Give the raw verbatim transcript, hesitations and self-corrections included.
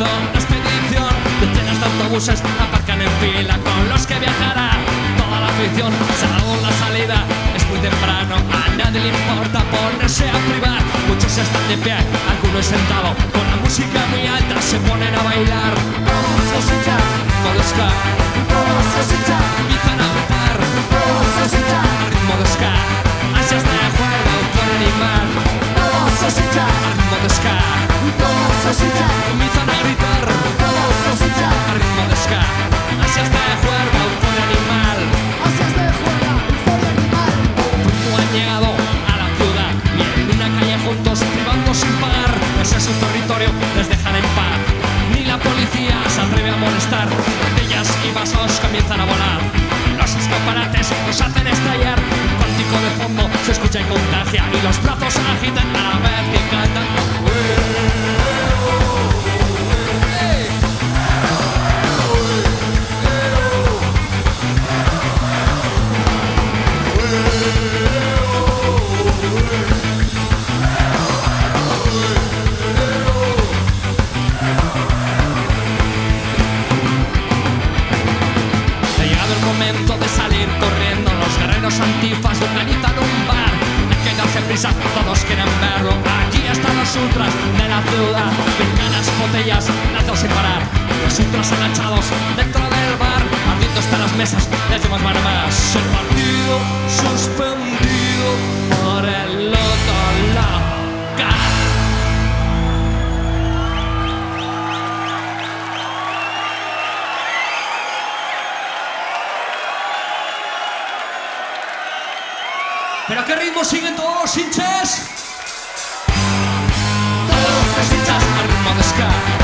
movimiento de expedición. Decenas de autobuses aparcan en fila con los que viajará toda la afición. Se ha dado la salida, es muy temprano, a nadie le importa ponerse a privar. Muchos están de pie, algunos sentados, con la música muy alta se ponen a bailar. Ritmo de ska, empiezan a gritar. Ritmo de ska, ansias de juego, autor animal. Ritmo de ska, empiezan a gritar. Ritmo de ska, ansias de juego, autor animal. Pronto han llegado a la ciudad y en una calle juntos privando sin pagar. Ese es su territorio, les dejan en paz. Ni la policía se atreve a molestar. Botellas y vasos comienzan a volar. Los escaparates los hacen estallar. Un cántico de fondo se escucha y contagia. Y los brazos se agitan a la vez que cantan. De salir corriendo, los guerreros antifas organizan un bar. Hay que darse prisa, todos quieren verlo. Aquí están los ultras de la ciudad, pinganas, botellas, lazos sin parar. Los ultras agachados dentro del bar, ardiendo hasta las mesas, les llevas más más. El partido suspendido por el loto local. ¿Pero a qué ritmo siguen todos los hinchas? Todos los hinchas al ritmo de ska.